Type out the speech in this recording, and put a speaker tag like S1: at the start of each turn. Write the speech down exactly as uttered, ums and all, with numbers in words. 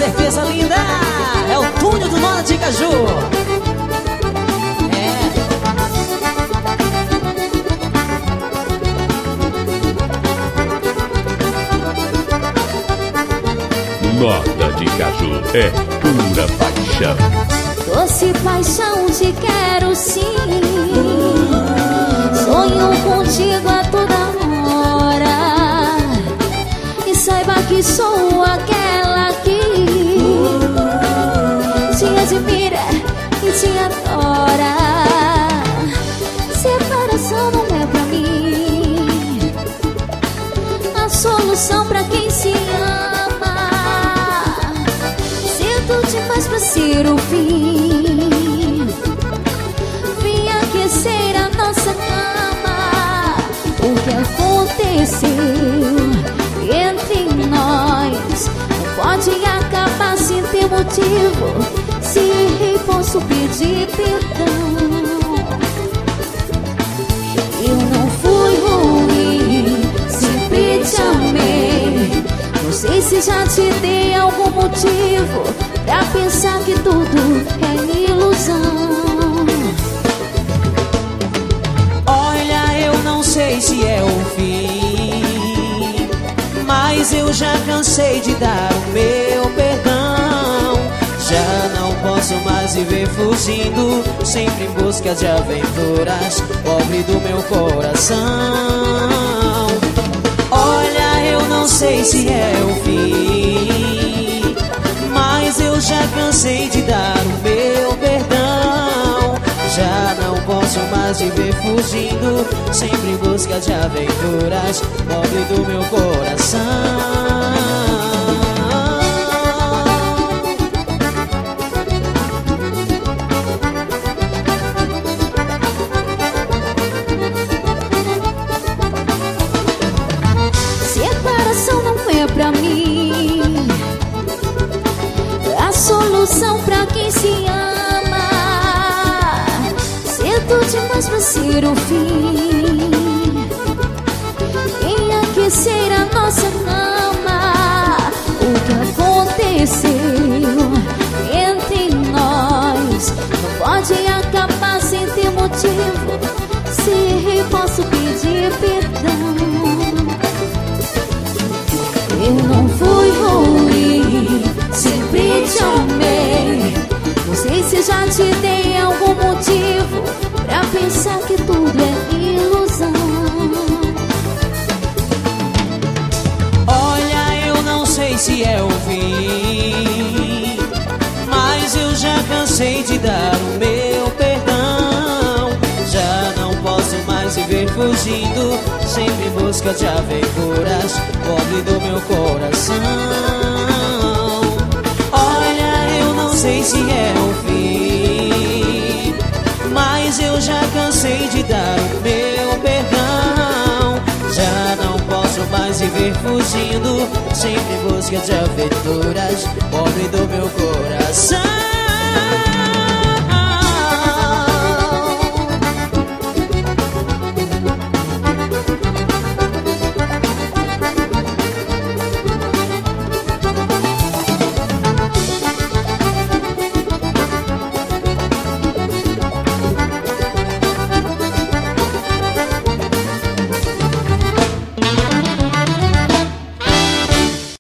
S1: certeza, linda. É o túnel do Norte de Caju.
S2: Nota de Caju é pura paixão.
S3: Doce paixão, te quero sim. Sonho contigo a toda hora. E saiba que sou aquela que te admira e te adora. Separação não é pra mim a solução pra quem se ama. Sinto demais pra ser o fim. Vim aquecer a nossa cama. O que aconteceu entre nós não pode acabar sem ter motivo. Se errei, posso pedir perdão. Eu não fui ruim, sempre te amei. Não sei se já te dei algum motivo pra pensar que tudo é ilusão.
S1: Olha, eu não sei se é o fim, mas eu já cansei de dar o meu perdão. Já não posso mais viver fugindo, sempre em busca de aventuras, pobre do meu coração. Olha, eu não sei se é o fim, mas eu já cansei de dar o meu perdão. Já não posso mais viver fugindo, sempre em busca de aventuras, pobre do meu coração.
S3: Separação não é pra mim a solução pra quem se ama. Sinto demais pra ser o fim. Em aquecer a nossa cama. O que aconteceu entre nós não pode acabar sem ter motivo. Se errei, posso pedir perdão. Eu não fui ruim, sempre te amei. Não sei se já te dei algum motivo pra pensar que tudo é ilusão.
S1: Olha, eu não sei se é o fim, mas eu já cansei de dar o meu perdão. Já não posso mais viver fugindo, sempre em busca de aventuras, pobre do meu coração. Olha, eu não sei se é o fim, mas eu já cansei de dar o meu perdão. Já não posso mais viver fugindo, sempre em busca de aventuras, pobre do meu coração.